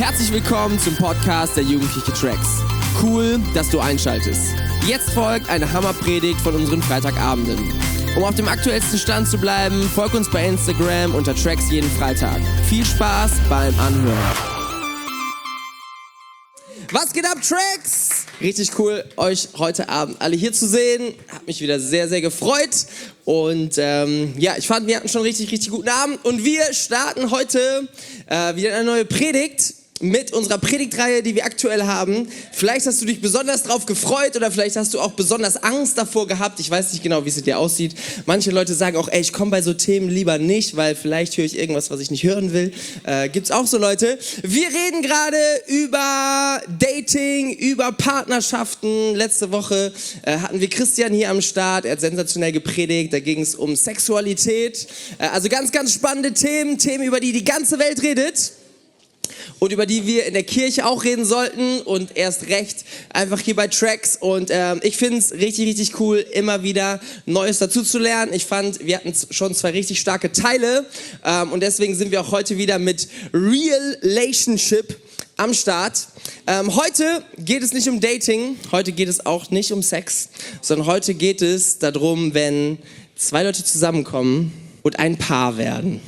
Herzlich willkommen zum Podcast der Jugendliche Tracks. Cool, dass du einschaltest. Jetzt folgt eine Hammerpredigt von unseren Freitagabenden. Um auf dem aktuellsten Stand zu bleiben, folg uns bei Instagram unter Tracks jeden Freitag. Viel Spaß beim Anhören. Was geht ab, Tracks? Richtig cool, euch heute Abend alle hier zu sehen. Hat mich wieder sehr, sehr gefreut. Und ich fand, wir hatten schon einen richtig guten Abend. Und wir starten heute wieder eine neue Predigt mit unserer Predigtreihe, die wir aktuell haben. Vielleicht hast du dich besonders drauf gefreut oder vielleicht hast du auch besonders Angst davor gehabt. Ich weiß nicht genau, wie es dir aussieht. Manche Leute sagen auch, ich komme bei so Themen lieber nicht, weil vielleicht höre ich irgendwas, was ich nicht hören will. Gibt's auch so Leute. Wir reden gerade über Dating, über Partnerschaften. Letzte Woche hatten wir Christian hier am Start. Er hat sensationell gepredigt. Da ging es um Sexualität. Also ganz spannende Themen, über die die ganze Welt redet. Und über die wir in der Kirche auch reden sollten und erst recht einfach hier bei Tracks. Und ich finde es richtig cool, immer wieder Neues dazu zu lernen. Ich fand, wir hatten schon 2 richtig starke Teile und deswegen sind wir auch heute wieder mit Real Relationship am Start. Heute geht es nicht um Dating, heute geht es auch nicht um Sex, sondern heute geht es darum, wenn 2 Leute zusammenkommen und ein Paar werden.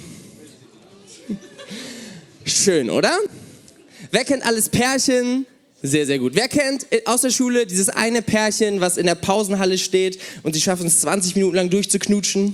Schön, oder? Wer kennt alles Pärchen? Sehr gut. Wer kennt aus der Schule dieses eine Pärchen, was in der Pausenhalle steht und sie schaffen es 20 Minuten lang durchzuknutschen?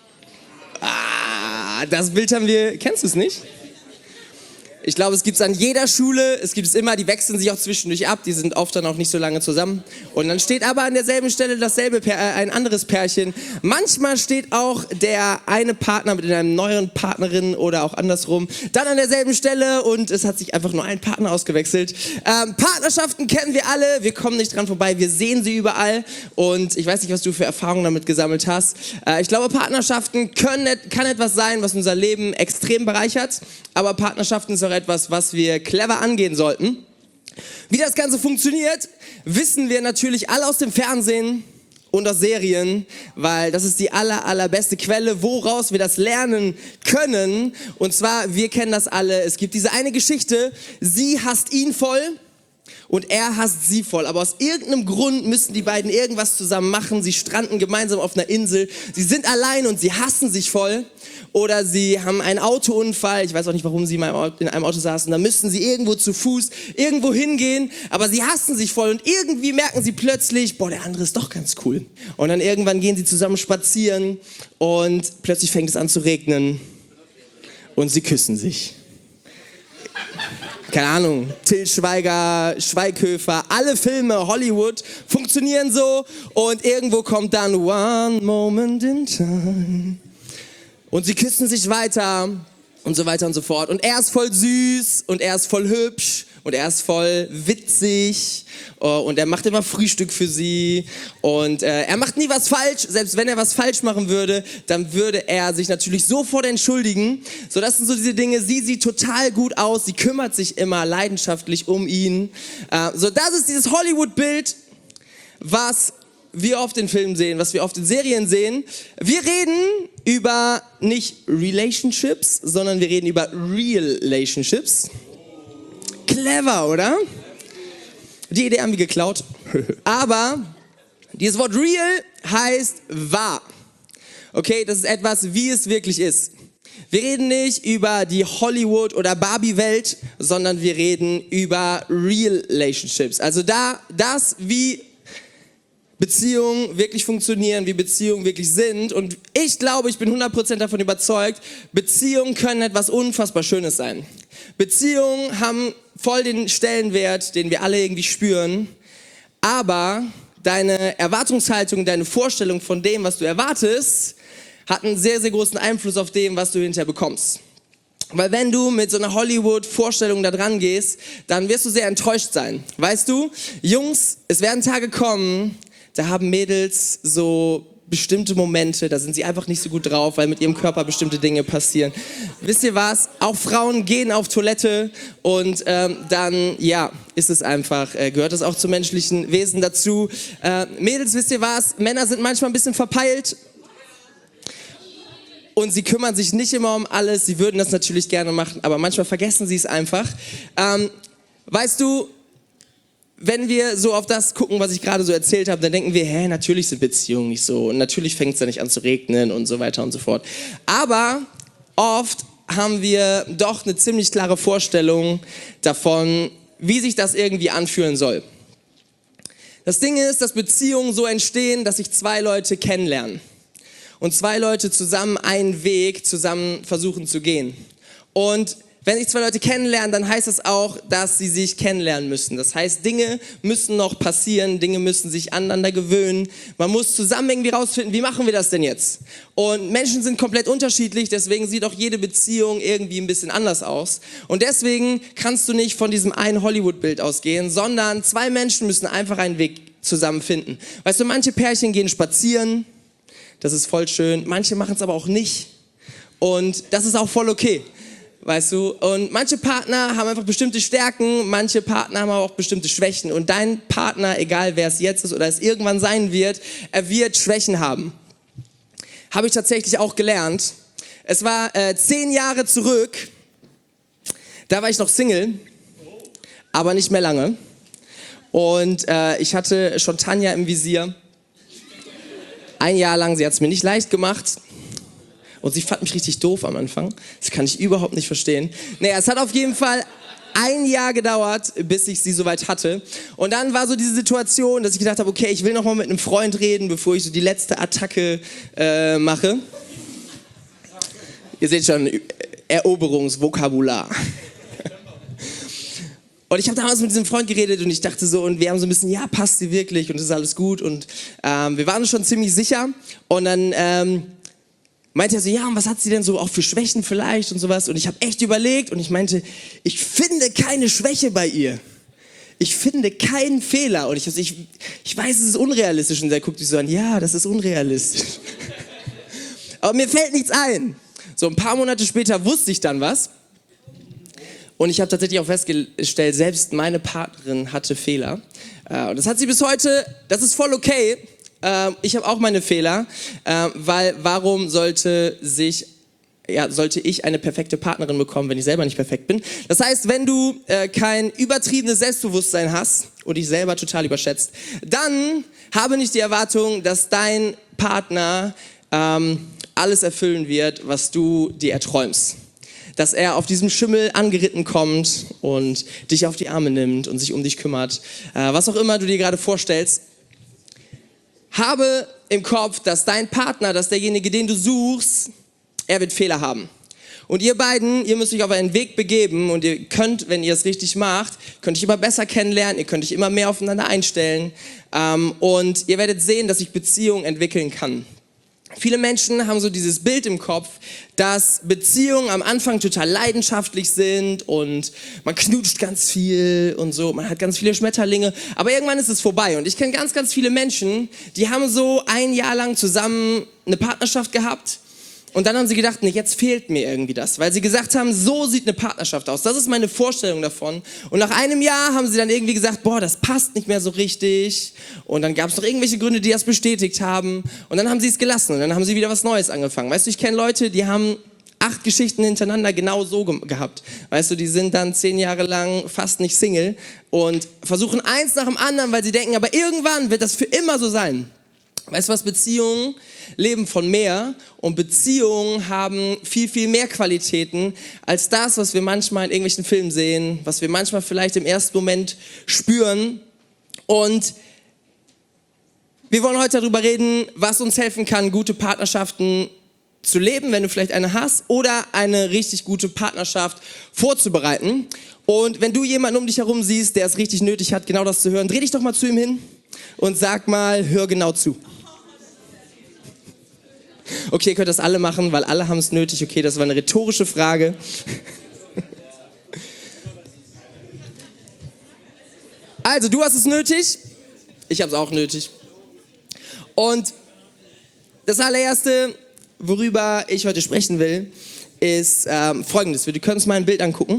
Das Bild haben wir... Kennst du es nicht? Ich glaube, es gibt es an jeder Schule, es gibt es immer, die wechseln sich auch zwischendurch ab, die sind oft dann auch nicht so lange zusammen. Und dann steht aber an derselben Stelle ein anderes Pärchen. Manchmal steht auch der eine Partner mit einer neuen Partnerin oder auch andersrum dann an derselben Stelle und es hat sich einfach nur ein Partner ausgewechselt. Partnerschaften kennen wir alle, wir kommen nicht dran vorbei, wir sehen sie überall und ich weiß nicht, was du für Erfahrungen damit gesammelt hast. Ich glaube, Partnerschaften kann etwas sein, was unser Leben extrem bereichert, aber Partnerschaften ist auch etwas, was wir clever angehen sollten. Wie das Ganze funktioniert, wissen wir natürlich alle aus dem Fernsehen und aus Serien, weil das ist die allerbeste Quelle, woraus wir das lernen können. Und zwar, wir kennen das alle, es gibt diese eine Geschichte, sie hasst ihn voll und er hasst sie voll. Aber aus irgendeinem Grund müssen die beiden irgendwas zusammen machen. Sie stranden gemeinsam auf einer Insel. Sie sind allein und sie hassen sich voll. Oder sie haben einen Autounfall. Ich weiß auch nicht, warum sie in einem Auto saßen. Da müssten sie irgendwo zu Fuß irgendwo hingehen. Aber sie hassen sich voll. Und irgendwie merken sie plötzlich, der andere ist doch ganz cool. Und dann irgendwann gehen sie zusammen spazieren. Und plötzlich fängt es an zu regnen. Und sie küssen sich. Keine Ahnung, Til Schweiger, Schweighöfer, alle Filme, Hollywood funktionieren so und irgendwo kommt dann One Moment in Time und sie küssen sich weiter und so weiter und so fort und er ist voll süß und er ist voll hübsch und er ist voll witzig und er macht immer Frühstück für sie und er macht nie was falsch, selbst wenn er was falsch machen würde, dann würde er sich natürlich sofort entschuldigen. So, das sind so diese Dinge, sie sieht total gut aus, sie kümmert sich immer leidenschaftlich um ihn. So, das ist dieses Hollywood-Bild, was wir oft in Filmen sehen, was wir oft in Serien sehen. Wir reden über nicht Relationships, sondern wir reden über Real Relationships. Clever, oder? Die Idee haben wir geklaut. Aber dieses Wort real heißt wahr. Okay, das ist etwas, wie es wirklich ist. Wir reden nicht über die Hollywood- oder Barbie-Welt, sondern wir reden über Real Relationships. Also wie Beziehungen wirklich funktionieren, wie Beziehungen wirklich sind. Und ich glaube, ich bin 100% davon überzeugt, Beziehungen können etwas unfassbar Schönes sein. Beziehungen haben voll den Stellenwert, den wir alle irgendwie spüren. Aber deine Erwartungshaltung, deine Vorstellung von dem, was du erwartest, hat einen sehr großen Einfluss auf dem, was du hinterher bekommst. Weil wenn du mit so einer Hollywood-Vorstellung da dran gehst, dann wirst du sehr enttäuscht sein. Weißt du, Jungs, es werden Tage kommen, da haben Mädels so bestimmte Momente, da sind sie einfach nicht so gut drauf, weil mit ihrem Körper bestimmte Dinge passieren. Wisst ihr was? Auch Frauen gehen auf Toilette und dann, ist es einfach, gehört es auch zum menschlichen Wesen dazu. Mädels, wisst ihr was? Männer sind manchmal ein bisschen verpeilt. und sie kümmern sich nicht immer um alles. Sie würden das natürlich gerne machen, aber manchmal vergessen sie es einfach. Weißt du, wenn wir so auf das gucken, was ich gerade so erzählt habe, dann denken wir, natürlich sind Beziehungen nicht so und natürlich fängt es ja nicht an zu regnen und so weiter und so fort. Aber oft haben wir doch eine ziemlich klare Vorstellung davon, wie sich das irgendwie anfühlen soll. Das Ding ist, dass Beziehungen so entstehen, dass sich zwei Leute kennenlernen und zwei Leute zusammen einen Weg zusammen versuchen zu gehen. Und wenn sich zwei Leute kennenlernen, dann heißt das auch, dass sie sich kennenlernen müssen. Das heißt, Dinge müssen noch passieren, Dinge müssen sich aneinander gewöhnen. Man muss zusammen irgendwie rausfinden, wie machen wir das denn jetzt? Und Menschen sind komplett unterschiedlich, deswegen sieht auch jede Beziehung irgendwie ein bisschen anders aus. Und deswegen kannst du nicht von diesem einen Hollywood-Bild ausgehen, sondern zwei Menschen müssen einfach einen Weg zusammen finden. Weißt du, manche Pärchen gehen spazieren, das ist voll schön, manche machen es aber auch nicht. Und das ist auch voll okay. Weißt du, und manche Partner haben einfach bestimmte Stärken, manche Partner haben aber auch bestimmte Schwächen. Und dein Partner, egal wer es jetzt ist oder es irgendwann sein wird, er wird Schwächen haben. Habe ich tatsächlich auch gelernt. Es war 10 Jahre zurück, da war ich noch Single, aber nicht mehr lange. Und ich hatte schon Tanja im Visier. 1 Jahr lang, sie hat es mir nicht leicht gemacht. Und sie fand mich richtig doof am Anfang. Das kann ich überhaupt nicht verstehen. Naja, es hat auf jeden Fall 1 Jahr gedauert, bis ich sie soweit hatte. Und dann war so diese Situation, dass ich gedacht habe, okay, ich will noch mal mit einem Freund reden, bevor ich so die letzte Attacke mache. Ihr seht schon, Eroberungsvokabular. Und ich habe damals mit diesem Freund geredet und ich dachte so, und wir haben so ein bisschen, ja, passt sie wirklich und ist alles gut. Und wir waren uns schon ziemlich sicher. Und dann meinte er so, ja, und was hat sie denn so auch für Schwächen vielleicht und sowas? Und ich habe echt überlegt und ich meinte, ich finde keine Schwäche bei ihr. Ich finde keinen Fehler. Und ich weiß, es ist unrealistisch. Und er guckt sich so an, ja, das ist unrealistisch. Aber mir fällt nichts ein. So ein paar Monate später wusste ich dann was. Und ich habe tatsächlich auch festgestellt, selbst meine Partnerin hatte Fehler. Und das hat sie bis heute, das ist voll okay. Ich habe auch meine Fehler, weil warum sollte ich eine perfekte Partnerin bekommen, wenn ich selber nicht perfekt bin? Das heißt, wenn du kein übertriebenes Selbstbewusstsein hast und dich selber total überschätzt, dann habe nicht die Erwartung, dass dein Partner alles erfüllen wird, was du dir erträumst. Dass er auf diesem Schimmel angeritten kommt und dich auf die Arme nimmt und sich um dich kümmert. Was auch immer du dir gerade vorstellst. Habe im Kopf, dass dein Partner, dass derjenige, den du suchst, er wird Fehler haben. Und ihr beiden, ihr müsst euch auf einen Weg begeben und ihr könnt, wenn ihr es richtig macht, könnt euch immer besser kennenlernen, ihr könnt euch immer mehr aufeinander einstellen und ihr werdet sehen, dass sich Beziehung entwickeln kann. Viele Menschen haben so dieses Bild im Kopf, dass Beziehungen am Anfang total leidenschaftlich sind und man knutscht ganz viel und so, man hat ganz viele Schmetterlinge, aber irgendwann ist es vorbei. Und ich kenne ganz, ganz viele Menschen, die haben so 1 Jahr lang zusammen eine Partnerschaft gehabt und dann haben sie gedacht, nee, jetzt fehlt mir irgendwie das, weil sie gesagt haben, so sieht eine Partnerschaft aus, das ist meine Vorstellung davon. Und nach 1 Jahr haben sie dann irgendwie gesagt, boah, das passt nicht mehr so richtig. Und dann gab es noch irgendwelche Gründe, die das bestätigt haben. Und dann haben sie es gelassen und dann haben sie wieder was Neues angefangen. Weißt du, ich kenne Leute, die haben 8 Geschichten hintereinander genau so gehabt. Weißt du, die sind dann 10 Jahre lang fast nicht Single und versuchen eins nach dem anderen, weil sie denken, aber irgendwann wird das für immer so sein. Weißt du was, Beziehungen leben von mehr und Beziehungen haben viel, viel mehr Qualitäten als das, was wir manchmal in irgendwelchen Filmen sehen, was wir manchmal vielleicht im ersten Moment spüren. Und wir wollen heute darüber reden, was uns helfen kann, gute Partnerschaften zu leben, wenn du vielleicht eine hast, oder eine richtig gute Partnerschaft vorzubereiten. Und wenn du jemanden um dich herum siehst, der es richtig nötig hat, genau das zu hören, dreh dich doch mal zu ihm hin und sag mal, hör genau zu. Okay, ihr könnt das alle machen, weil alle haben es nötig. Okay, das war eine rhetorische Frage. Also, du hast es nötig. Ich habe es auch nötig. Und das allererste, worüber ich heute sprechen will, ist Folgendes. Wir können uns mal ein Bild angucken.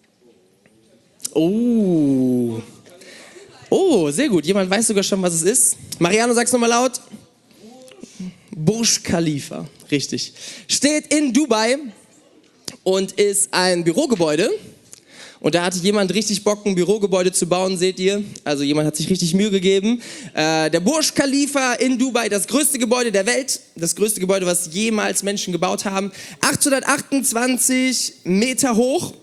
Oh, sehr gut. Jemand weiß sogar schon, was es ist. Mariano, sag's nochmal laut. Burj Khalifa, richtig. Steht in Dubai und ist ein Bürogebäude. Und da hatte jemand richtig Bock, ein Bürogebäude zu bauen, seht ihr. Also jemand hat sich richtig Mühe gegeben. Der Burj Khalifa in Dubai, das größte Gebäude der Welt. Das größte Gebäude, was jemals Menschen gebaut haben. 828 Meter hoch.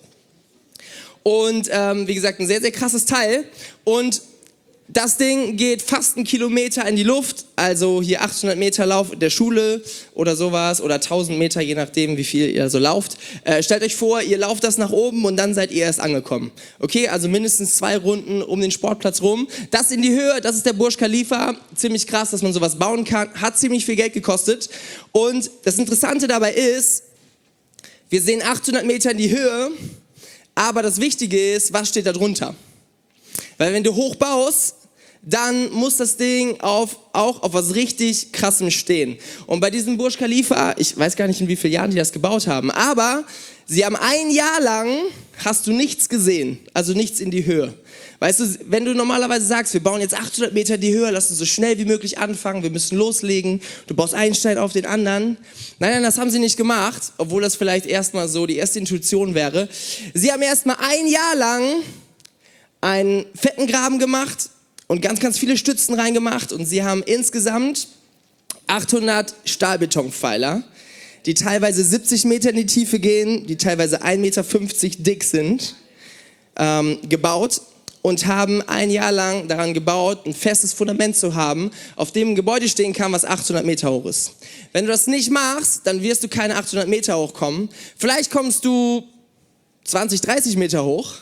Und wie gesagt, ein sehr, sehr krasses Teil. Und das Ding geht fast 1 Kilometer in die Luft, also hier 800 Meter Lauf in der Schule oder sowas oder 1000 Meter, je nachdem wie viel ihr so lauft. Stellt euch vor, ihr lauft das nach oben und dann seid ihr erst angekommen. Okay, also mindestens 2 Runden um den Sportplatz rum. Das in die Höhe, das ist der Burj Khalifa. Ziemlich krass, dass man sowas bauen kann. Hat ziemlich viel Geld gekostet. Und das Interessante dabei ist, wir sehen 800 Meter in die Höhe, aber das Wichtige ist, was steht da drunter? Weil wenn du hoch baust, dann muss das Ding auch auf was richtig Krassem stehen. Und bei diesem Burj Khalifa, ich weiß gar nicht, in wie vielen Jahren die das gebaut haben, aber sie haben 1 Jahr lang, hast du nichts gesehen, also nichts in die Höhe. Weißt du, wenn du normalerweise sagst, wir bauen jetzt 800 Meter in die Höhe, lass uns so schnell wie möglich anfangen, wir müssen loslegen, du baust einen Stein auf den anderen. Nein, das haben sie nicht gemacht, obwohl das vielleicht erstmal so die erste Intuition wäre. Sie haben erstmal 1 Jahr lang einen fetten Graben gemacht, und ganz, ganz viele Stützen reingemacht und sie haben insgesamt 800 Stahlbetonpfeiler, die teilweise 70 Meter in die Tiefe gehen, die teilweise 1,50 Meter dick sind, gebaut und haben 1 Jahr lang daran gebaut, ein festes Fundament zu haben, auf dem ein Gebäude stehen kann, was 800 Meter hoch ist. Wenn du das nicht machst, dann wirst du keine 800 Meter hochkommen. Vielleicht kommst du 20, 30 Meter hoch.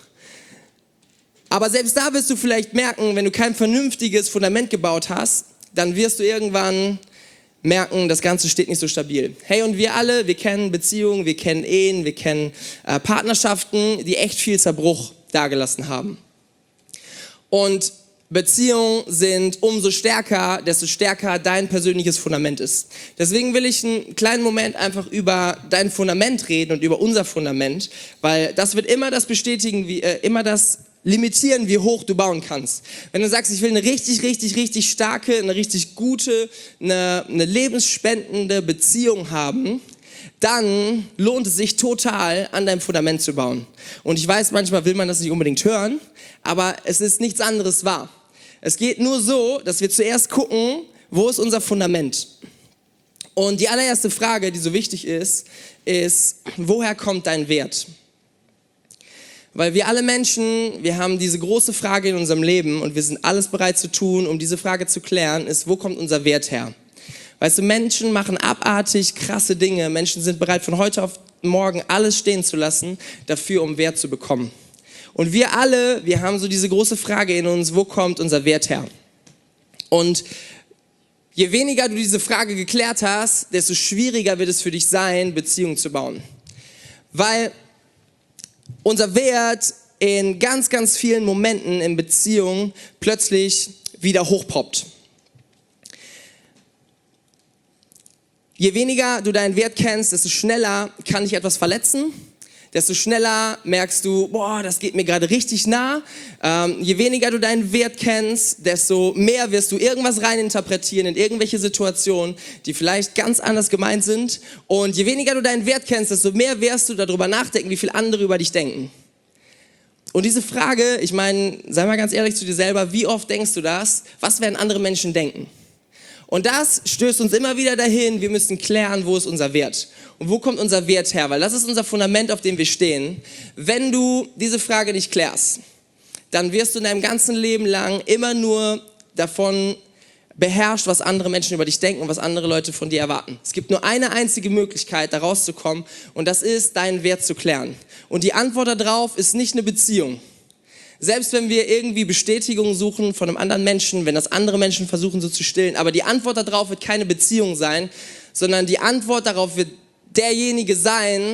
Aber selbst da wirst du vielleicht merken, wenn du kein vernünftiges Fundament gebaut hast, dann wirst du irgendwann merken, das Ganze steht nicht so stabil. Hey, und wir alle, wir kennen Beziehungen, wir kennen Ehen, wir kennen Partnerschaften, die echt viel Zerbruch dagelassen haben. Und Beziehungen sind umso stärker, desto stärker dein persönliches Fundament ist. Deswegen will ich einen kleinen Moment einfach über dein Fundament reden und über unser Fundament, weil das wird immer das bestätigen, immer das limitieren, wie hoch du bauen kannst. Wenn du sagst, ich will eine richtig, richtig, richtig starke, eine richtig gute, eine lebensspendende Beziehung haben, dann lohnt es sich total, an deinem Fundament zu bauen. Und ich weiß, manchmal will man das nicht unbedingt hören, aber es ist nichts anderes wahr. Es geht nur so, dass wir zuerst gucken, wo ist unser Fundament? Und die allererste Frage, die so wichtig ist, woher kommt dein Wert? Weil wir alle Menschen, wir haben diese große Frage in unserem Leben und wir sind alles bereit zu tun, um diese Frage zu klären, ist, wo kommt unser Wert her? Weißt du, Menschen machen abartig krasse Dinge. Menschen sind bereit, von heute auf morgen alles stehen zu lassen, dafür, um Wert zu bekommen. Und wir alle, wir haben so diese große Frage in uns, wo kommt unser Wert her? Und je weniger du diese Frage geklärt hast, desto schwieriger wird es für dich sein, Beziehungen zu bauen. Weil unser Wert in ganz, ganz vielen Momenten in Beziehungen plötzlich wieder hochpoppt. Je weniger du deinen Wert kennst, desto schneller kann dich etwas verletzen, desto schneller merkst du, boah, das geht mir gerade richtig nah. Je weniger du deinen Wert kennst, desto mehr wirst du irgendwas reininterpretieren in irgendwelche Situationen, die vielleicht ganz anders gemeint sind. Und je weniger du deinen Wert kennst, desto mehr wirst du darüber nachdenken, wie viel andere über dich denken. Und diese Frage, ich meine, sei mal ganz ehrlich zu dir selber, wie oft denkst du das? Was werden andere Menschen denken? Und das stößt uns immer wieder dahin, wir müssen klären, wo ist unser Wert? Und wo kommt unser Wert her? Weil das ist unser Fundament, auf dem wir stehen. Wenn du diese Frage nicht klärst, dann wirst du in deinem ganzen Leben lang immer nur davon beherrscht, was andere Menschen über dich denken und was andere Leute von dir erwarten. Es gibt nur eine einzige Möglichkeit, da rauszukommen, und das ist, deinen Wert zu klären. Und die Antwort darauf ist nicht eine Beziehung. Selbst wenn wir irgendwie Bestätigung suchen von einem anderen Menschen, wenn das andere Menschen versuchen so zu stillen, aber die Antwort darauf wird keine Beziehung sein, sondern die Antwort darauf wird derjenige sein,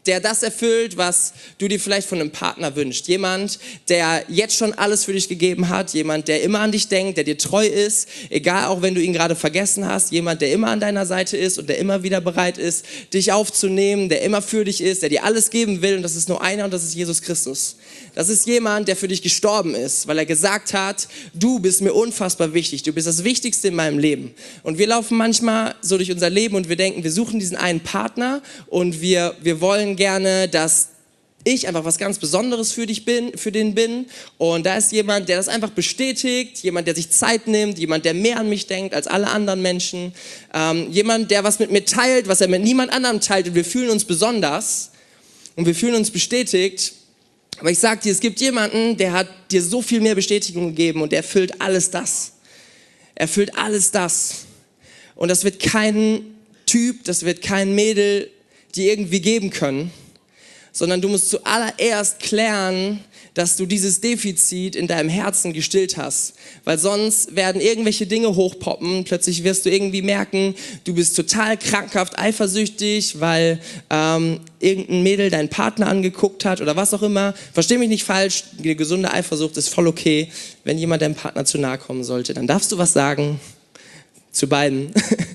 der das erfüllt, was du dir vielleicht von einem Partner wünschst. Jemand, der jetzt schon alles für dich gegeben hat. Jemand, der immer an dich denkt, der dir treu ist, egal auch wenn du ihn gerade vergessen hast. Jemand, der immer an deiner Seite ist und der immer wieder bereit ist, dich aufzunehmen, der immer für dich ist, der dir alles geben will. Und das ist nur einer und das ist Jesus Christus. Das ist jemand, der für dich gestorben ist, weil er gesagt hat, du bist mir unfassbar wichtig. Du bist das Wichtigste in meinem Leben. Und wir laufen manchmal so durch unser Leben und wir denken, wir suchen diesen einen Partner und wir wollen gerne, dass ich einfach was ganz Besonderes für den bin. Und da ist jemand, der das einfach bestätigt, jemand, der sich Zeit nimmt, jemand, der mehr an mich denkt als alle anderen Menschen, jemand, der was mit mir teilt, was er mit niemand anderem teilt. Und wir fühlen uns besonders und wir fühlen uns bestätigt. Aber ich sag dir, es gibt jemanden, der hat dir so viel mehr Bestätigung gegeben und der erfüllt alles das. Er erfüllt alles das. Und das wird kein Typ, das wird kein Mädel dir irgendwie geben können, sondern du musst zuallererst klären, dass du dieses Defizit in deinem Herzen gestillt hast. Weil sonst werden irgendwelche Dinge hochpoppen, plötzlich wirst du irgendwie merken, du bist total krankhaft eifersüchtig, weil irgendein Mädel deinen Partner angeguckt hat oder was auch immer. Versteh mich nicht falsch, eine gesunde Eifersucht ist voll okay. Wenn jemand deinem Partner zu nahe kommen sollte, dann darfst du was sagen, zu beiden.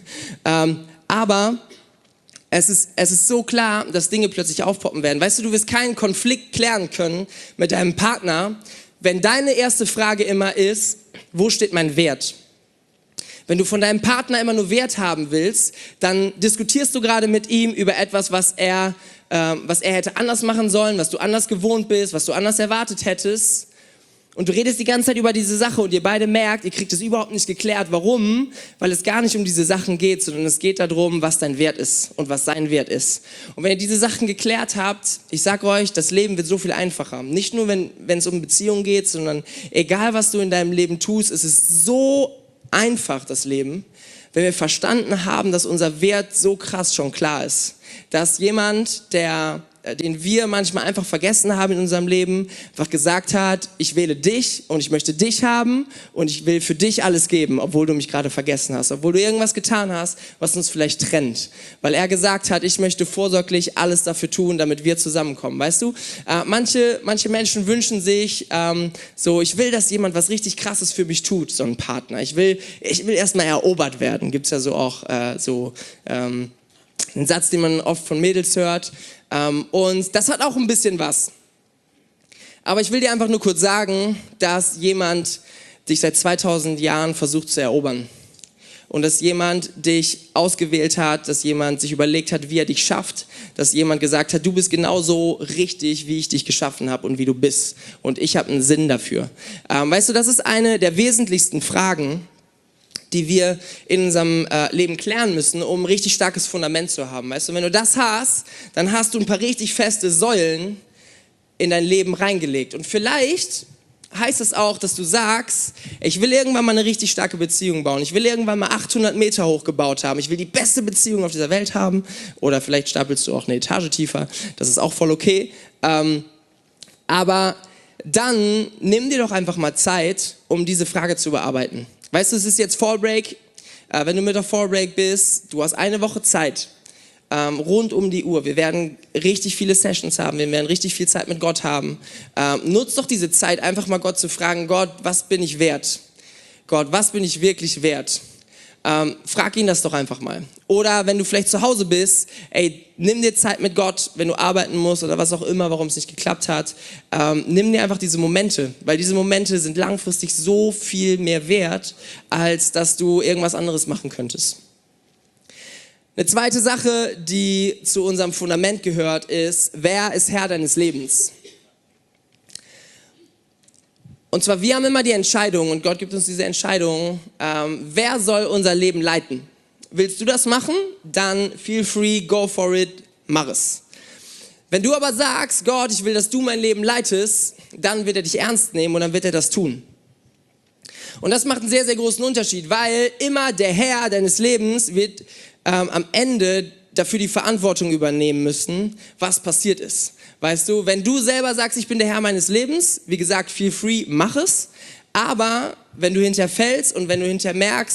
Aber es ist so klar, dass Dinge plötzlich aufpoppen werden. Weißt du, du wirst keinen Konflikt klären können mit deinem Partner, wenn deine erste Frage immer ist, wo steht mein Wert? Wenn du von deinem Partner immer nur Wert haben willst, dann diskutierst du gerade mit ihm über etwas, was er hätte anders machen sollen, was du anders gewohnt bist, was du anders erwartet hättest. Und du redest die ganze Zeit über diese Sache und ihr beide merkt, ihr kriegt es überhaupt nicht geklärt. Warum? Weil es gar nicht um diese Sachen geht, sondern es geht darum, was dein Wert ist und was sein Wert ist. Und wenn ihr diese Sachen geklärt habt, ich sag euch, das Leben wird so viel einfacher. Nicht nur, wenn es um Beziehungen geht, sondern egal, was du in deinem Leben tust, es ist so einfach, das Leben, wenn wir verstanden haben, dass unser Wert so krass schon klar ist. Dass jemand, den wir manchmal einfach vergessen haben in unserem Leben, einfach gesagt hat, ich wähle dich und ich möchte dich haben und ich will für dich alles geben, obwohl du mich gerade vergessen hast, obwohl du irgendwas getan hast, was uns vielleicht trennt. Weil er gesagt hat, ich möchte vorsorglich alles dafür tun, damit wir zusammenkommen, weißt du? Manche Menschen wünschen sich ich will, dass jemand was richtig Krasses für mich tut, so ein Partner. Ich will erstmal erobert werden. Gibt's ja so auch einen Satz, den man oft von Mädels hört. Und das hat auch ein bisschen was. Aber ich will dir einfach nur kurz sagen, dass jemand dich seit 2000 Jahren versucht zu erobern. Und dass jemand dich ausgewählt hat, dass jemand sich überlegt hat, wie er dich schafft. Dass jemand gesagt hat, du bist genauso richtig, wie ich dich geschaffen habe und wie du bist. Und ich habe einen Sinn dafür. Weißt du, das ist eine der wesentlichsten Fragen, die wir in unserem Leben klären müssen, um ein richtig starkes Fundament zu haben. Weißt du, wenn du das hast, dann hast du ein paar richtig feste Säulen in dein Leben reingelegt. Und vielleicht heißt es auch, dass du sagst, ich will irgendwann mal eine richtig starke Beziehung bauen. Ich will irgendwann mal 800 Meter hochgebaut haben. Ich will die beste Beziehung auf dieser Welt haben. Oder vielleicht stapelst du auch eine Etage tiefer. Das ist auch voll okay. Aber dann nimm dir doch einfach mal Zeit, um diese Frage zu bearbeiten. Weißt du, es ist jetzt Fall Break. Wenn du mit der Fall Break bist, du hast eine Woche Zeit, rund um die Uhr. Wir werden richtig viele Sessions haben, wir werden richtig viel Zeit mit Gott haben. Nutz doch diese Zeit, einfach mal Gott zu fragen, Gott, was bin ich wert? Gott, was bin ich wirklich wert? Frag ihn das doch einfach mal. Oder wenn du vielleicht zu Hause bist, nimm dir Zeit mit Gott, wenn du arbeiten musst oder was auch immer, warum es nicht geklappt hat. Nimm dir einfach diese Momente, weil diese Momente sind langfristig so viel mehr wert, als dass du irgendwas anderes machen könntest. Eine zweite Sache, die zu unserem Fundament gehört, ist, wer ist Herr deines Lebens? Und zwar, wir haben immer die Entscheidung, und Gott gibt uns diese Entscheidung, wer soll unser Leben leiten? Willst du das machen? Dann feel free, go for it, mach es. Wenn du aber sagst, Gott, ich will, dass du mein Leben leitest, dann wird er dich ernst nehmen und dann wird er das tun. Und das macht einen sehr, sehr großen Unterschied, weil immer der Herr deines Lebens wird am Ende dafür die Verantwortung übernehmen müssen, was passiert ist. Weißt du, wenn du selber sagst, ich bin der Herr meines Lebens, wie gesagt, feel free, mach es. Aber wenn du hinterher fällst und wenn du hinterher merkst,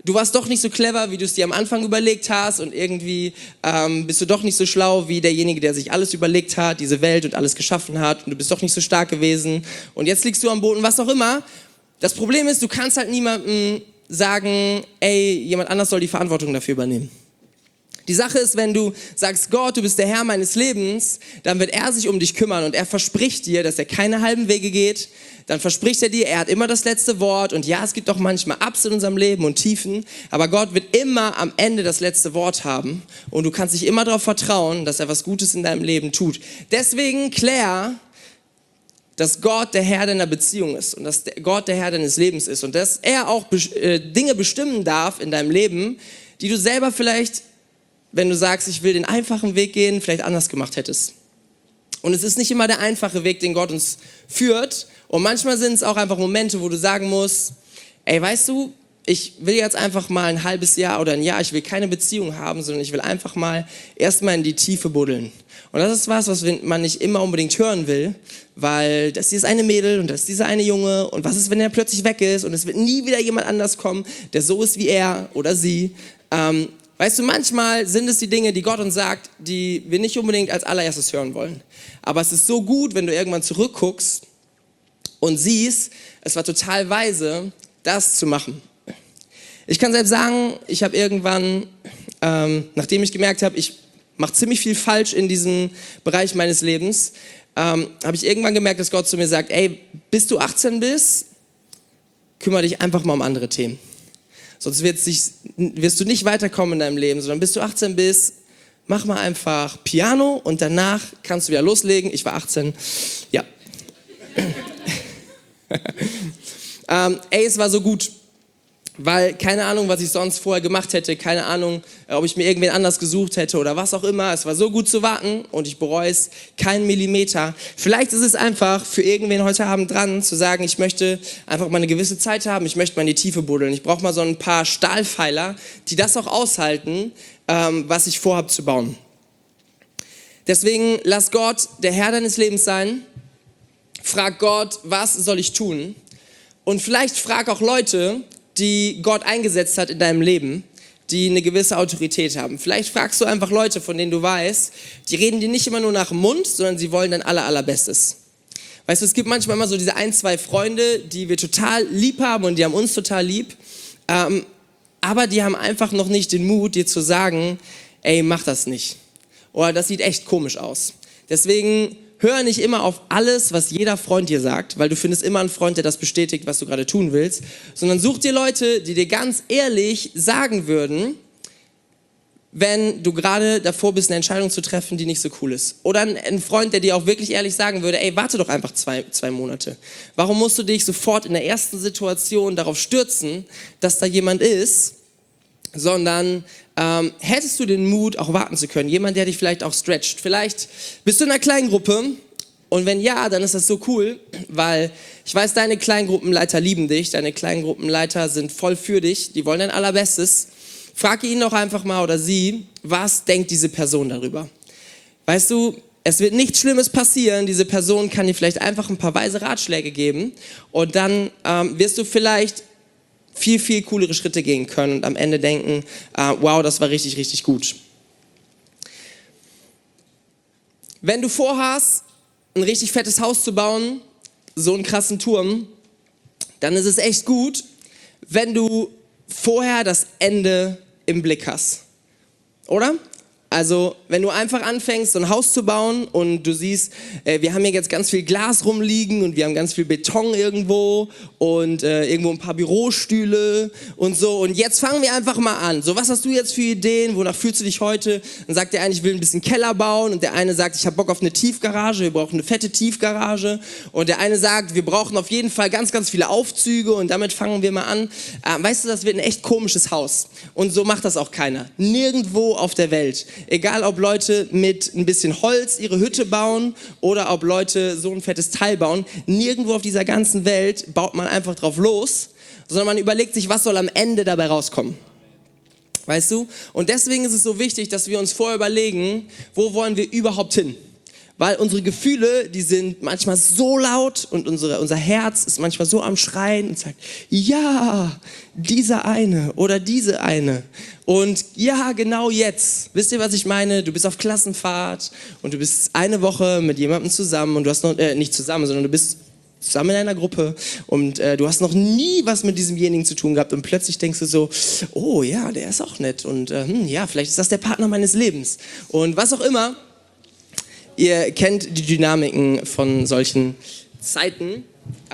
du warst doch nicht so clever, wie du es dir am Anfang überlegt hast und irgendwie bist du doch nicht so schlau wie derjenige, der sich alles überlegt hat, diese Welt und alles geschaffen hat und du bist doch nicht so stark gewesen und jetzt liegst du am Boden, was auch immer. Das Problem ist, du kannst halt niemandem sagen, ey, jemand anders soll die Verantwortung dafür übernehmen. Die Sache ist, wenn du sagst, Gott, du bist der Herr meines Lebens, dann wird er sich um dich kümmern und er verspricht dir, dass er keine halben Wege geht. Dann verspricht er dir, er hat immer das letzte Wort und ja, es gibt auch manchmal Ups in unserem Leben und Tiefen, aber Gott wird immer am Ende das letzte Wort haben und du kannst dich immer darauf vertrauen, dass er was Gutes in deinem Leben tut. Deswegen klär, dass Gott der Herr deiner Beziehung ist und dass Gott der Herr deines Lebens ist und dass er auch Dinge bestimmen darf in deinem Leben, die du selber vielleicht, wenn du sagst, ich will den einfachen Weg gehen, vielleicht anders gemacht hättest. Und es ist nicht immer der einfache Weg, den Gott uns führt. Und manchmal sind es auch einfach Momente, wo du sagen musst, ey, weißt du, ich will jetzt einfach mal ein halbes Jahr oder ein Jahr, ich will keine Beziehung haben, sondern ich will einfach mal erstmal in die Tiefe buddeln. Und das ist was man nicht immer unbedingt hören will, weil das hier ist eine Mädel und das ist dieser eine Junge und was ist, wenn er plötzlich weg ist und es wird nie wieder jemand anders kommen, der so ist wie er oder sie. Weißt du, manchmal sind es die Dinge, die Gott uns sagt, die wir nicht unbedingt als allererstes hören wollen. Aber es ist so gut, wenn du irgendwann zurückguckst und siehst, es war total weise, das zu machen. Ich kann selbst sagen, ich habe irgendwann, nachdem ich gemerkt habe, ich mache ziemlich viel falsch in diesem Bereich meines Lebens, habe ich irgendwann gemerkt, dass Gott zu mir sagt, ey, bis du 18 bist, kümmere dich einfach mal um andere Themen. Sonst wirst du nicht weiterkommen in deinem Leben, sondern bis du 18 bist, mach mal einfach Piano und danach kannst du wieder loslegen. Ich war 18, ja. Es war so gut, weil keine Ahnung, was ich sonst vorher gemacht hätte, keine Ahnung, ob ich mir irgendwen anders gesucht hätte oder was auch immer. Es war so gut zu warten und ich bereue es keinen Millimeter. Vielleicht ist es einfach für irgendwen heute Abend dran, zu sagen, ich möchte einfach mal eine gewisse Zeit haben, ich möchte mal in die Tiefe buddeln. Ich brauche mal so ein paar Stahlpfeiler, die das auch aushalten, was ich vorhabe zu bauen. Deswegen lass Gott der Herr deines Lebens sein. Frag Gott, was soll ich tun? Und vielleicht frag auch Leute, die Gott eingesetzt hat in deinem Leben, die eine gewisse Autorität haben. Vielleicht fragst du einfach Leute, von denen du weißt, die reden dir nicht immer nur nach dem Mund, sondern sie wollen dein Allerbestes. Weißt du, es gibt manchmal immer so diese 1, 2 Freunde, die wir total lieb haben und die haben uns total lieb, aber die haben einfach noch nicht den Mut, dir zu sagen, ey, mach das nicht. Oder das sieht echt komisch aus. Deswegen hör nicht immer auf alles, was jeder Freund dir sagt, weil du findest immer einen Freund, der das bestätigt, was du gerade tun willst, sondern such dir Leute, die dir ganz ehrlich sagen würden, wenn du gerade davor bist, eine Entscheidung zu treffen, die nicht so cool ist. Oder ein Freund, der dir auch wirklich ehrlich sagen würde, ey, warte doch einfach zwei Monate. Warum musst du dich sofort in der ersten Situation darauf stürzen, dass da jemand ist, sondern hättest du den Mut, auch warten zu können. Jemand, der dich vielleicht auch stretcht. Vielleicht bist du in einer Kleingruppe und wenn ja, dann ist das so cool, weil ich weiß, deine Kleingruppenleiter lieben dich, deine Kleingruppenleiter sind voll für dich, die wollen dein Allerbestes. Frag ihn doch einfach mal oder sie, was denkt diese Person darüber? Weißt du, es wird nichts Schlimmes passieren, diese Person kann dir vielleicht einfach ein paar weise Ratschläge geben und dann wirst du vielleicht viel, viel coolere Schritte gehen können und am Ende denken, wow, das war richtig, richtig gut. Wenn du vorhast, ein richtig fettes Haus zu bauen, so einen krassen Turm, dann ist es echt gut, wenn du vorher das Ende im Blick hast. Oder? Also, wenn du einfach anfängst, so ein Haus zu bauen und du siehst, wir haben hier jetzt ganz viel Glas rumliegen und wir haben ganz viel Beton irgendwo und irgendwo ein paar Bürostühle und so. Und jetzt fangen wir einfach mal an. So, was hast du jetzt für Ideen? Wonach fühlst du dich heute? Dann sagt der eine, ich will ein bisschen Keller bauen und der eine sagt, ich habe Bock auf eine Tiefgarage, wir brauchen eine fette Tiefgarage. Und der eine sagt, wir brauchen auf jeden Fall ganz, ganz viele Aufzüge und damit fangen wir mal an. Weißt du, das wird ein echt komisches Haus. Und so macht das auch keiner. Nirgendwo auf der Welt. Egal, ob Leute mit ein bisschen Holz ihre Hütte bauen oder ob Leute so ein fettes Teil bauen, nirgendwo auf dieser ganzen Welt baut man einfach drauf los, sondern man überlegt sich, was soll am Ende dabei rauskommen. Weißt du? Und deswegen ist es so wichtig, dass wir uns vorher überlegen, wo wollen wir überhaupt hin? Weil unsere Gefühle, die sind manchmal so laut und unser Herz ist manchmal so am Schreien und sagt, ja, dieser eine oder diese eine. Und ja, genau jetzt. Wisst ihr, was ich meine? Du bist auf Klassenfahrt und du bist eine Woche mit jemandem zusammen und du hast noch, nicht zusammen, sondern du bist zusammen in einer Gruppe und du hast noch nie was mit diesemjenigen zu tun gehabt und plötzlich denkst du so, oh ja, der ist auch nett und ja, vielleicht ist das der Partner meines Lebens und was auch immer. Ihr kennt die Dynamiken von solchen Zeiten.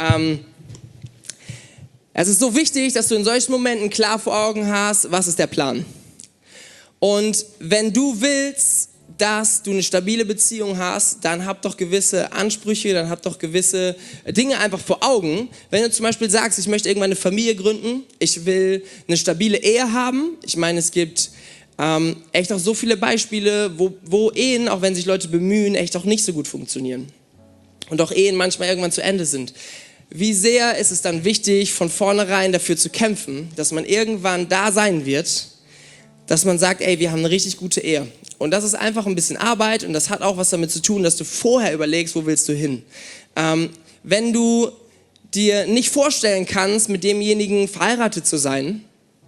Es ist so wichtig, dass du in solchen Momenten klar vor Augen hast, was ist der Plan. Und wenn du willst, dass du eine stabile Beziehung hast, dann hab doch gewisse Ansprüche, dann hab doch gewisse Dinge einfach vor Augen. Wenn du zum Beispiel sagst, ich möchte irgendwann eine Familie gründen, ich will eine stabile Ehe haben. Ich meine, es gibt echt auch so viele Beispiele, wo Ehen, auch wenn sich Leute bemühen, echt auch nicht so gut funktionieren. Und auch Ehen manchmal irgendwann zu Ende sind. Wie sehr ist es dann wichtig, von vornherein dafür zu kämpfen, dass man irgendwann da sein wird, dass man sagt, ey, wir haben eine richtig gute Ehe. Und das ist einfach ein bisschen Arbeit und das hat auch was damit zu tun, dass du vorher überlegst, wo willst du hin. Wenn du dir nicht vorstellen kannst, mit demjenigen verheiratet zu sein,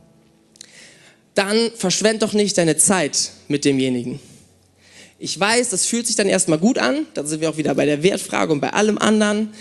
dann verschwend doch nicht deine Zeit mit demjenigen. Ich weiß, das fühlt sich dann erstmal gut an, da sind wir auch wieder bei der Wertfrage und bei allem anderen.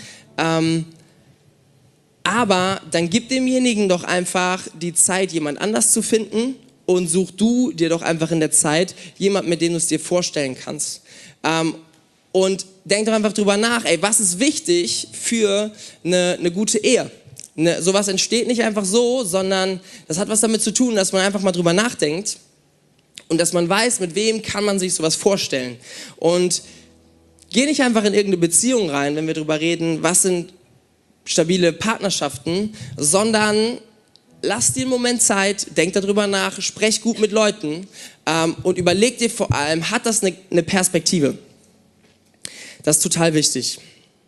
Aber dann gib demjenigen doch einfach die Zeit, jemand anders zu finden und such du dir doch einfach in der Zeit jemand, mit dem du es dir vorstellen kannst. Und denk doch einfach drüber nach, ey, was ist wichtig für eine gute Ehe? Sowas entsteht nicht einfach so, sondern das hat was damit zu tun, dass man einfach mal drüber nachdenkt und dass man weiß, mit wem kann man sich sowas vorstellen. Und geh nicht einfach in irgendeine Beziehung rein, wenn wir drüber reden, was sind stabile Partnerschaften, sondern lass dir einen Moment Zeit, denk darüber nach, sprech gut mit Leuten und überleg dir vor allem, hat das eine Perspektive? Das ist total wichtig.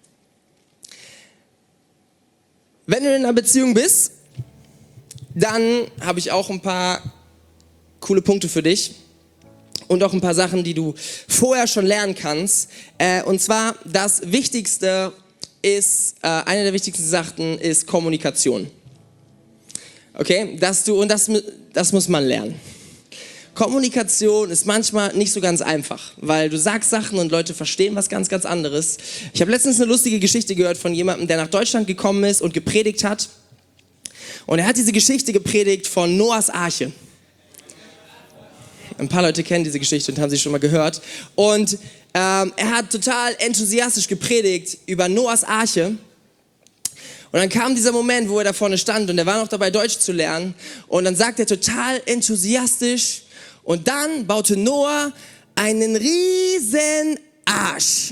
Wenn du in einer Beziehung bist, dann habe ich auch ein paar coole Punkte für dich und auch ein paar Sachen, die du vorher schon lernen kannst. Und zwar das Wichtigste ist, eine der wichtigsten Sachen ist Kommunikation. Okay, das muss man lernen. Kommunikation ist manchmal nicht so ganz einfach, weil du sagst Sachen und Leute verstehen was ganz, ganz anderes. Ich habe letztens eine lustige Geschichte gehört von jemandem, der nach Deutschland gekommen ist und gepredigt hat. Und er hat diese Geschichte gepredigt von Noahs Arche. Ein paar Leute kennen diese Geschichte und haben sie schon mal gehört. Und er hat total enthusiastisch gepredigt über Noahs Arche. Und dann kam dieser Moment, wo er da vorne stand und er war noch dabei, Deutsch zu lernen. Und dann sagt er total enthusiastisch, und dann baute Noah einen riesen Arsch,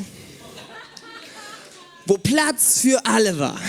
wo Platz für alle war.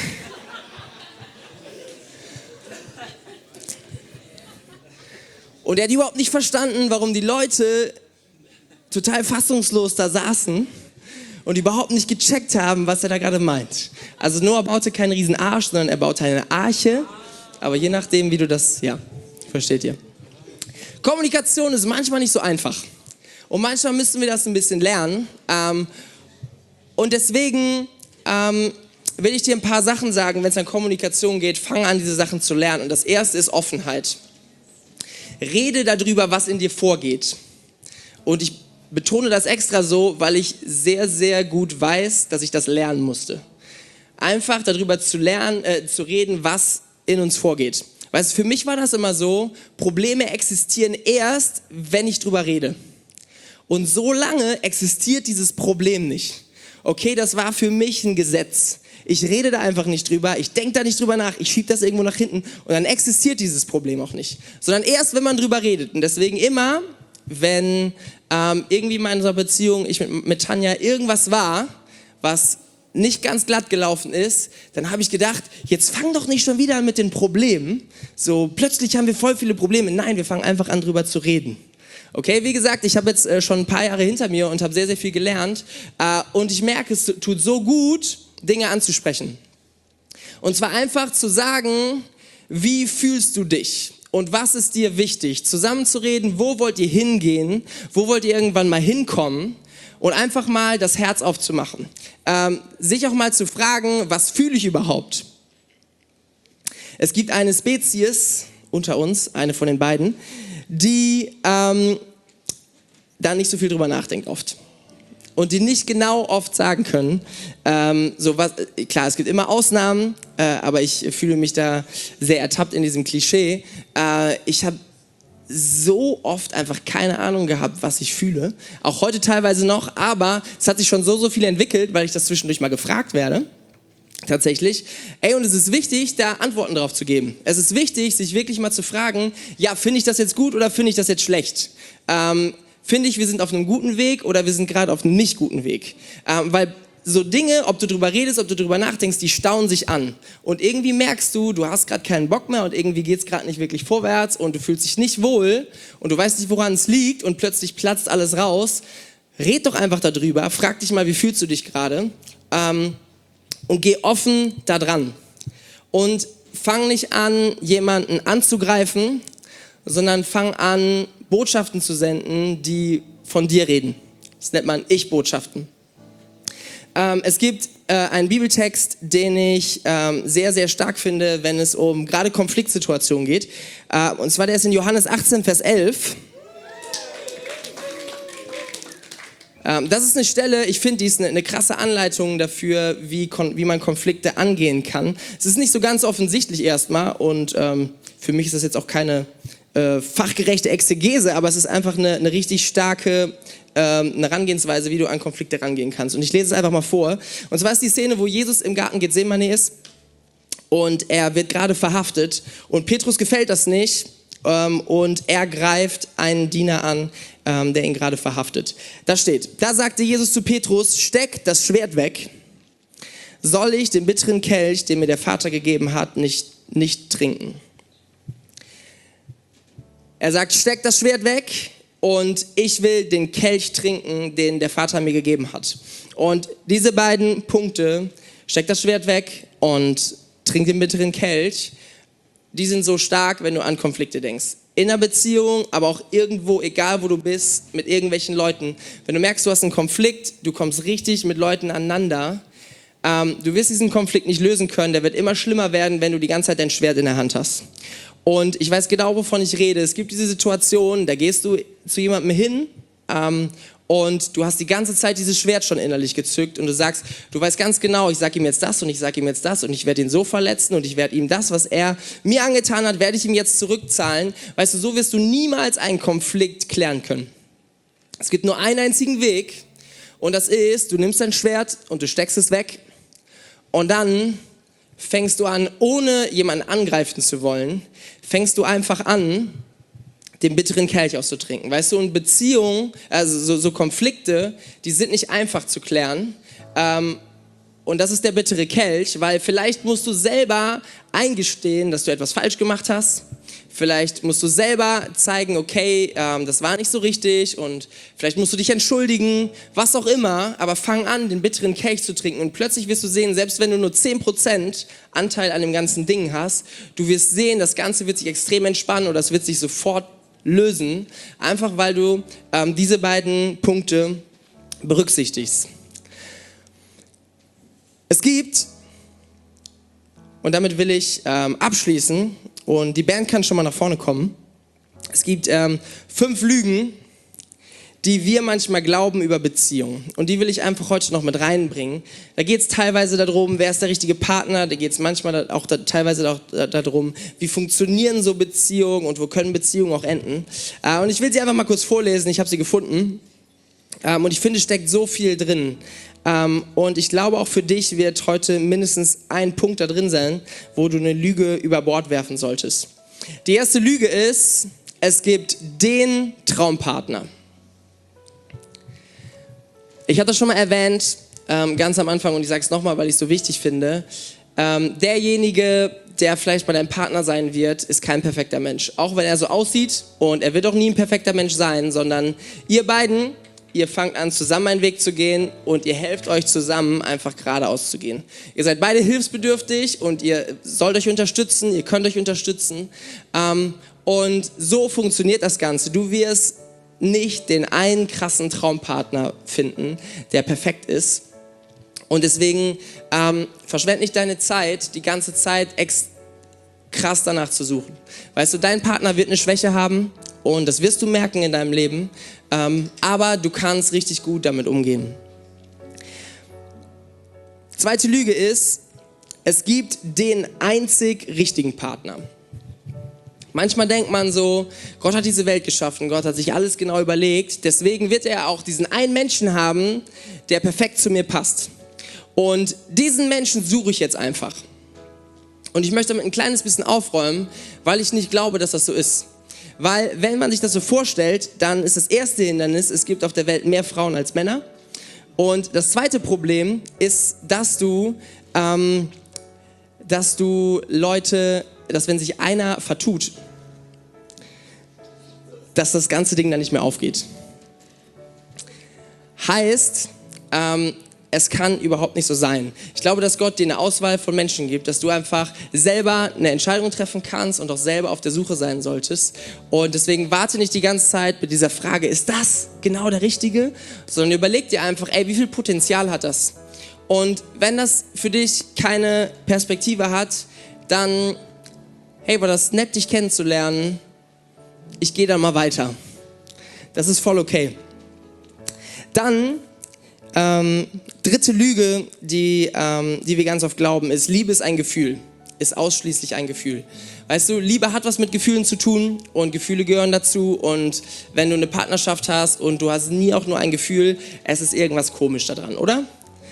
Und er hat überhaupt nicht verstanden, warum die Leute total fassungslos da saßen und überhaupt nicht gecheckt haben, was er da gerade meint. Also Noah baute keinen riesen Arsch, sondern er baute eine Arche. Aber je nachdem, wie du das, ja, versteht ihr. Kommunikation ist manchmal nicht so einfach. Und manchmal müssen wir das ein bisschen lernen. Und deswegen will ich dir ein paar Sachen sagen, wenn es an Kommunikation geht, fang an, diese Sachen zu lernen. Und das erste ist Offenheit. Rede darüber, was in dir vorgeht. Und ich betone das extra so, weil ich sehr, sehr gut weiß, dass ich das lernen musste. Einfach darüber zu lernen, zu reden, was in uns vorgeht. Weißt du, für mich war das immer so, Probleme existieren erst, wenn ich drüber rede. Und so lange existiert dieses Problem nicht. Okay, das war für mich ein Gesetz. Ich rede da einfach nicht drüber, ich denke da nicht drüber nach, ich schiebe das irgendwo nach hinten und dann existiert dieses Problem auch nicht. Sondern erst, wenn man drüber redet. Und deswegen immer, wenn irgendwie in unserer Beziehung ich mit Tanja irgendwas war, was nicht ganz glatt gelaufen ist, dann habe ich gedacht, jetzt fang doch nicht schon wieder an mit den Problemen. So, plötzlich haben wir voll viele Probleme. Nein, wir fangen einfach an, drüber zu reden. Okay, wie gesagt, ich habe jetzt schon ein paar Jahre hinter mir und habe sehr, sehr viel gelernt. Und ich merke, es tut so gut, Dinge anzusprechen. Und zwar einfach zu sagen, wie fühlst du dich? Und was ist dir wichtig? Zusammen zu reden, wo wollt ihr hingehen? Wo wollt ihr irgendwann mal hinkommen? und einfach mal das Herz aufzumachen. Sich auch mal zu fragen, was fühle ich überhaupt? Es gibt eine Spezies unter uns, eine von den beiden, die da nicht so viel drüber nachdenkt oft. Und die nicht genau oft sagen können, klar, es gibt immer Ausnahmen, aber ich fühle mich da sehr ertappt in diesem Klischee. Ich habe so oft einfach keine Ahnung gehabt, was ich fühle. Auch heute teilweise noch, aber es hat sich schon so viel entwickelt, weil ich das zwischendurch mal gefragt werde. Tatsächlich. Und es ist wichtig, da Antworten drauf zu geben. Es ist wichtig, sich wirklich mal zu fragen, ja, finde ich das jetzt gut oder finde ich das jetzt schlecht? Finde ich, wir sind auf einem guten Weg oder wir sind gerade auf einem nicht guten Weg. Weil so Dinge, ob du drüber redest, ob du drüber nachdenkst, die stauen sich an. Und irgendwie merkst du, du hast gerade keinen Bock mehr und irgendwie geht's gerade nicht wirklich vorwärts und du fühlst dich nicht wohl und du weißt nicht, woran es liegt und plötzlich platzt alles raus. Red doch einfach darüber, frag dich mal, wie fühlst du dich gerade? Und geh offen da dran. Und fang nicht an, jemanden anzugreifen, sondern fang an, Botschaften zu senden, die von dir reden. Das nennt man Ich-Botschaften. Es gibt einen Bibeltext, den ich sehr, sehr stark finde, wenn es um gerade Konfliktsituationen geht. Und zwar der ist in Johannes 18, Vers 11. Das ist eine Stelle, ich finde, die ist eine krasse Anleitung dafür, wie man Konflikte angehen kann. Es ist nicht so ganz offensichtlich erstmal und für mich ist das jetzt auch keine fachgerechte Exegese, aber es ist einfach eine richtig starke eine Herangehensweise, wie du an Konflikte rangehen kannst. Und ich lese es einfach mal vor. Und zwar ist die Szene, wo Jesus im Garten Gethsemane ist und er wird gerade verhaftet und Petrus gefällt das nicht und er greift einen Diener an, der ihn gerade verhaftet. Da steht, da sagte Jesus zu Petrus, steck das Schwert weg. Soll ich den bitteren Kelch, den mir der Vater gegeben hat, nicht trinken? Er sagt, steck das Schwert weg und ich will den Kelch trinken, den der Vater mir gegeben hat. Und diese beiden Punkte, steck das Schwert weg und trink den bitteren Kelch, die sind so stark, wenn du an Konflikte denkst. In einer Beziehung, aber auch irgendwo, egal wo du bist, mit irgendwelchen Leuten. Wenn du merkst, du hast einen Konflikt, du kommst richtig mit Leuten aneinander, du wirst diesen Konflikt nicht lösen können, der wird immer schlimmer werden, wenn du die ganze Zeit dein Schwert in der Hand hast. Und ich weiß genau, wovon ich rede. Es gibt diese Situation, da gehst du zu jemandem hin und du hast die ganze Zeit dieses Schwert schon innerlich gezückt und du sagst, du weißt ganz genau, ich sage ihm jetzt das und ich sage ihm jetzt das und ich werde ihn so verletzen und ich werde ihm das, was er mir angetan hat, werde ich ihm jetzt zurückzahlen. Weißt du, so wirst du niemals einen Konflikt klären können. Es gibt nur einen einzigen Weg und das ist, du nimmst dein Schwert und du steckst es weg und dann fängst du an, ohne jemanden angreifen zu wollen, fängst du einfach an, den bitteren Kelch auszutrinken. Weißt du, in Beziehungen, also so Konflikte, die sind nicht einfach zu klären. Und das ist der bittere Kelch, weil vielleicht musst du selber eingestehen, dass du etwas falsch gemacht hast. Vielleicht musst du selber zeigen, okay, das war nicht so richtig und vielleicht musst du dich entschuldigen, was auch immer, aber fang an, den bitteren Kelch zu trinken und plötzlich wirst du sehen, selbst wenn du nur 10% Anteil an dem ganzen Ding hast, du wirst sehen, das Ganze wird sich extrem entspannen oder es wird sich sofort lösen, einfach weil du diese beiden Punkte berücksichtigst. Es gibt, und damit will ich abschließen, und die Band kann schon mal nach vorne kommen. Es gibt 5 Lügen, die wir manchmal glauben über Beziehungen. Und die will ich einfach heute noch mit reinbringen. Da geht es teilweise darum, wer ist der richtige Partner. Da geht es manchmal auch teilweise auch darum, wie funktionieren so Beziehungen und wo können Beziehungen auch enden. Und ich will sie einfach mal kurz vorlesen. Ich habe sie gefunden. Und ich finde, es steckt so viel drin. Und ich glaube, auch für dich wird heute mindestens ein Punkt da drin sein, wo du eine Lüge über Bord werfen solltest. Die erste Lüge ist, es gibt den Traumpartner. Ich hatte das schon mal erwähnt, ganz am Anfang, und ich sage es nochmal, weil ich es so wichtig finde. Derjenige, der vielleicht bei deinem Partner sein wird, ist kein perfekter Mensch. Auch wenn er so aussieht, und er wird auch nie ein perfekter Mensch sein, sondern ihr beiden, ihr fangt an, zusammen einen Weg zu gehen und ihr helft euch zusammen, einfach geradeaus zu gehen. Ihr seid beide hilfsbedürftig und ihr sollt euch unterstützen, ihr könnt euch unterstützen. Und so funktioniert das Ganze. Du wirst nicht den einen krassen Traumpartner finden, der perfekt ist. Und deswegen verschwende nicht deine Zeit, die ganze Zeit krass danach zu suchen. Weißt du, dein Partner wird eine Schwäche haben und das wirst du merken in deinem Leben, aber du kannst richtig gut damit umgehen. Zweite Lüge ist, es gibt den einzig richtigen Partner. Manchmal denkt man so, Gott hat diese Welt geschaffen, Gott hat sich alles genau überlegt, deswegen wird er auch diesen einen Menschen haben, der perfekt zu mir passt. Und diesen Menschen suche ich jetzt einfach. Und ich möchte damit ein kleines bisschen aufräumen, weil ich nicht glaube, dass das so ist. Weil wenn man sich das so vorstellt, dann ist das erste Hindernis, es gibt auf der Welt mehr Frauen als Männer. Und das zweite Problem ist, dass wenn sich einer vertut, dass das ganze Ding dann nicht mehr aufgeht. Heißt, es kann überhaupt nicht so sein. Ich glaube, dass Gott dir eine Auswahl von Menschen gibt, dass du einfach selber eine Entscheidung treffen kannst und auch selber auf der Suche sein solltest. Und deswegen warte nicht die ganze Zeit mit dieser Frage, ist das genau der Richtige? Sondern überleg dir einfach, wie viel Potenzial hat das? Und wenn das für dich keine Perspektive hat, dann, war das nett, dich kennenzulernen. Ich gehe dann mal weiter. Das ist voll okay. Dann dritte Lüge, die wir ganz oft glauben, ist, Liebe ist ein Gefühl, ist ausschließlich ein Gefühl. Weißt du, Liebe hat was mit Gefühlen zu tun und Gefühle gehören dazu und wenn du eine Partnerschaft hast und du hast nie auch nur ein Gefühl, es ist irgendwas komisch daran, oder?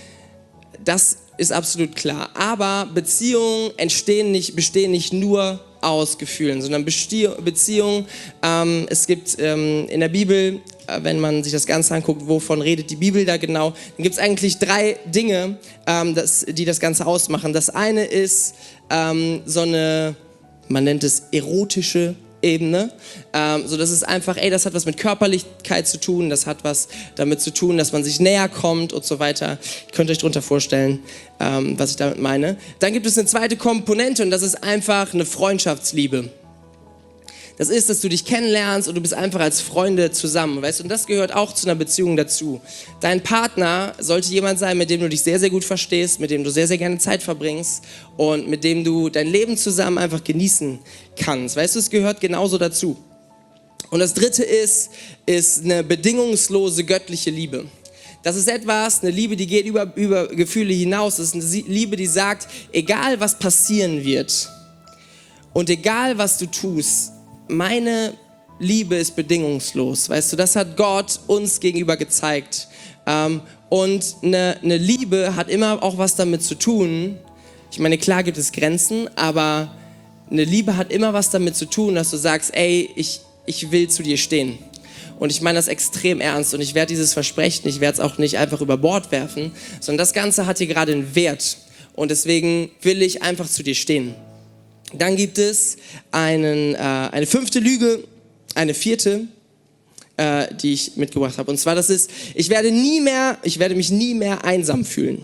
Das ist absolut klar. Aber Beziehungen bestehen nicht nur aus Gefühlen, sondern Beziehungen, es gibt in der Bibel, wenn man sich das Ganze anguckt, wovon redet die Bibel da genau, dann gibt es eigentlich 3 Dinge, die das Ganze ausmachen. Das eine ist so eine, man nennt es erotische Ebene, so das ist einfach, das hat was mit Körperlichkeit zu tun, das hat was damit zu tun, dass man sich näher kommt und so weiter. Ihr könnt euch darunter vorstellen, was ich damit meine. Dann gibt es eine zweite Komponente und das ist einfach eine Freundschaftsliebe. Das ist, dass du dich kennenlernst und du bist einfach als Freunde zusammen, weißt du? Und das gehört auch zu einer Beziehung dazu. Dein Partner sollte jemand sein, mit dem du dich sehr, sehr gut verstehst, mit dem du sehr, sehr gerne Zeit verbringst und mit dem du dein Leben zusammen einfach genießen kannst. Weißt du, es gehört genauso dazu. Und das dritte ist eine bedingungslose göttliche Liebe. Das ist eine Liebe, die geht über Gefühle hinaus. Das ist eine Liebe, die sagt, egal was passieren wird und egal was du tust, meine Liebe ist bedingungslos, weißt du, das hat Gott uns gegenüber gezeigt. Und eine Liebe hat immer auch was damit zu tun, ich meine, klar gibt es Grenzen, aber eine Liebe hat immer was damit zu tun, dass du sagst, ich will zu dir stehen. Und ich meine das extrem ernst und ich werde dieses Versprechen, ich werde es auch nicht einfach über Bord werfen, sondern das Ganze hat hier gerade einen Wert und deswegen will ich einfach zu dir stehen. Dann gibt es eine 5. Lüge, eine 4., die ich mitgebracht habe. Und zwar das ist, ich werde mich nie mehr einsam fühlen.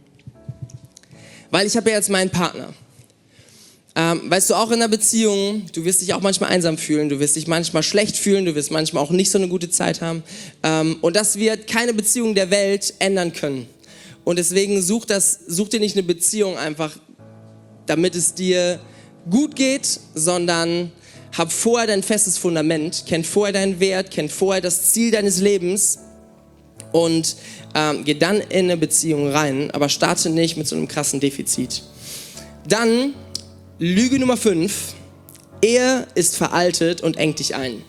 Weil ich habe ja jetzt meinen Partner. Weißt du, auch in einer Beziehung, du wirst dich auch manchmal einsam fühlen, du wirst dich manchmal schlecht fühlen, du wirst manchmal auch nicht so eine gute Zeit haben. Und das wird keine Beziehung der Welt ändern können. Und deswegen such dir nicht eine Beziehung einfach, damit es dir gut geht, sondern hab vorher dein festes Fundament, kenn vorher deinen Wert, kenn vorher das Ziel deines Lebens und geh dann in eine Beziehung rein, aber starte nicht mit so einem krassen Defizit. Dann Lüge Nummer 5, Ehe ist veraltet und engt dich ein.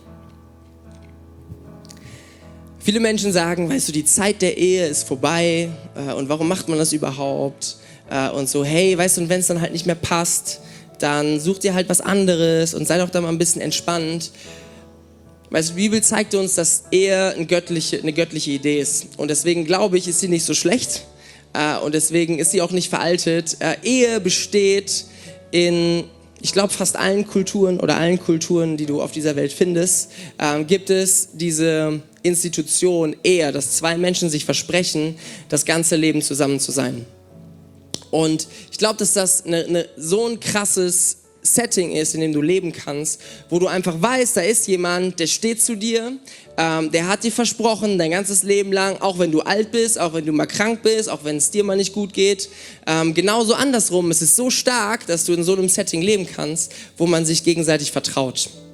Viele Menschen sagen, weißt du, die Zeit der Ehe ist vorbei und warum macht man das überhaupt? Und so, weißt du, und wenn es dann halt nicht mehr passt, dann such dir halt was anderes und sei doch da mal ein bisschen entspannt. Weißt du, die Bibel zeigt uns, dass Ehe eine göttliche Idee ist. Und deswegen glaube ich, ist sie nicht so schlecht. Und deswegen ist sie auch nicht veraltet. Ehe besteht in, ich glaube, fast allen Kulturen oder allen Kulturen, die du auf dieser Welt findest, gibt es diese Institution Ehe, dass 2 Menschen sich versprechen, das ganze Leben zusammen zu sein. Und ich glaube, dass das so ein krasses Setting ist, in dem du leben kannst, wo du einfach weißt, da ist jemand, der steht zu dir, der hat dir versprochen, dein ganzes Leben lang, auch wenn du alt bist, auch wenn du mal krank bist, auch wenn es dir mal nicht gut geht. Genauso andersrum, es ist so stark, dass du in so einem Setting leben kannst, wo man sich gegenseitig vertraut.